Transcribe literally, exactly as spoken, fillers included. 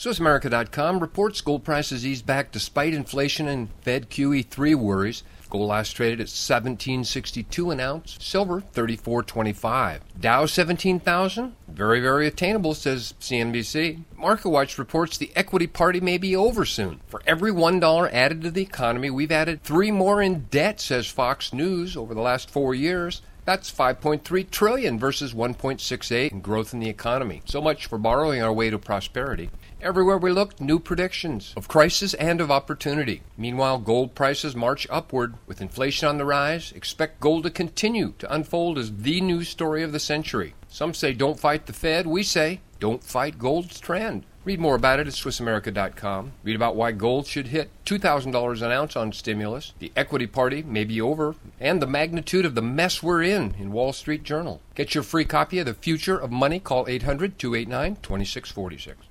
Swiss America dot com reports gold prices eased back despite inflation and Fed Q E three worries. Gold last traded at seventeen sixty-two an ounce, silver thirty-four twenty-five. Dow seventeen thousand, very, very attainable, says C N B C. MarketWatch reports the equity party may be over soon. For every one dollar added to the economy, we've added three more in debt, says Fox News, over the last four years. That's five point three trillion dollars versus one point six eight in growth in the economy. So much for borrowing our way to prosperity. Everywhere we look, new predictions of crisis and of opportunity. Meanwhile, gold prices march upward. With inflation on the rise, expect gold to continue to unfold as the news story of the century. Some say don't fight the Fed. We say don't fight gold's trend. Read more about it at Swiss America dot com. Read about why gold should hit two thousand dollars an ounce on stimulus, the equity party may be over, and the magnitude of the mess we're in in Wall Street Journal. Get your free copy of The Future of Money. Call eight hundred, two eight nine, two six four six.